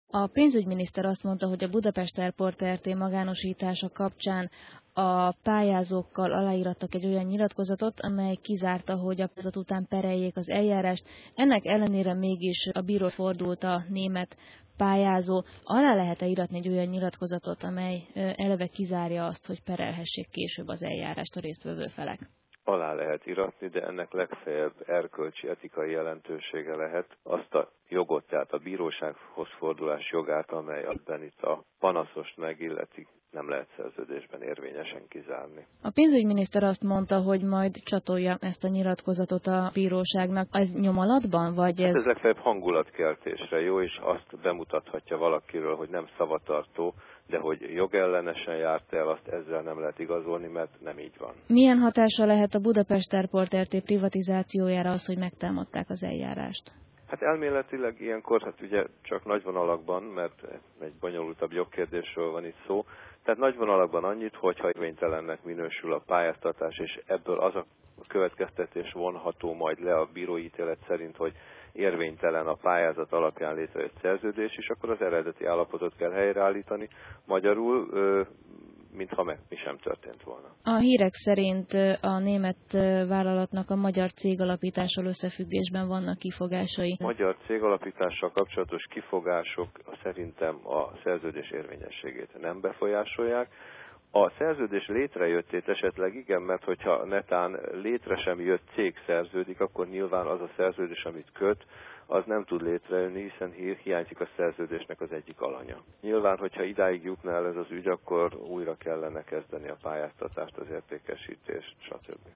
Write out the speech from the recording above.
A pénzügyminiszter azt mondta, hogy a Budapest Airport Kft. Magánosítása kapcsán a pályázókkal aláírattak egy olyan nyilatkozatot, amely kizárta, hogy a pályázat után pereljék az eljárást. Ennek ellenére mégis a bíróhoz fordult a német pályázó. Alá lehet-e íratni egy olyan nyilatkozatot, amely eleve kizárja azt, hogy perelhessék később az eljárást a résztvevő felek? Alá lehet iratni, de ennek legfeljebb erkölcsi, etikai jelentősége lehet. Azt a jogot, tehát a bírósághoz fordulás jogát, amely abban itt a panaszost megilleti, nem lehet szerződésben érvényesen kizárni. A pénzügyminiszter azt mondta, hogy majd csatolja ezt a nyilatkozatot a bíróságnak. Ez nyomalatban, vagy ez? Ez legfeljebb hangulatkeltésre jó, és azt bemutathatja valakiről, hogy nem szavatartó, de hogy jogellenesen járt el, azt ezzel nem lehet igazolni, mert nem így van. Milyen hatása lehet a Budapest Airport Kft. Privatizációjára az, hogy megtámadták az eljárást? Hát elméletileg ilyenkor, ugye csak nagy vonalakban, mert egy bonyolultabb jogkérdésről van itt szó, tehát nagy vonalakban annyit, hogyha érvénytelennek minősül a pályáztatás, és ebből az a következtetés vonható majd le a bírói ítélet szerint, hogy érvénytelen a pályázat alapján létrejött szerződés, és akkor az eredeti állapotot kell helyreállítani. Magyarul, mintha mi sem történt volna. A hírek szerint a német vállalatnak a magyar cégalapítással összefüggésben vannak kifogásai. A magyar cégalapítással kapcsolatos kifogások szerintem a szerződés érvényességét nem befolyásolják. A szerződés létrejöttét esetleg igen, mert hogyha netán létre sem jött cég szerződik, akkor nyilván az a szerződés, amit köt, az nem tud létrejönni, hiszen hiányzik a szerződésnek az egyik alanya. Nyilván, hogyha idáig jutna el ez az ügy, akkor újra kellene kezdeni a pályáztatást, az értékesítést, stb.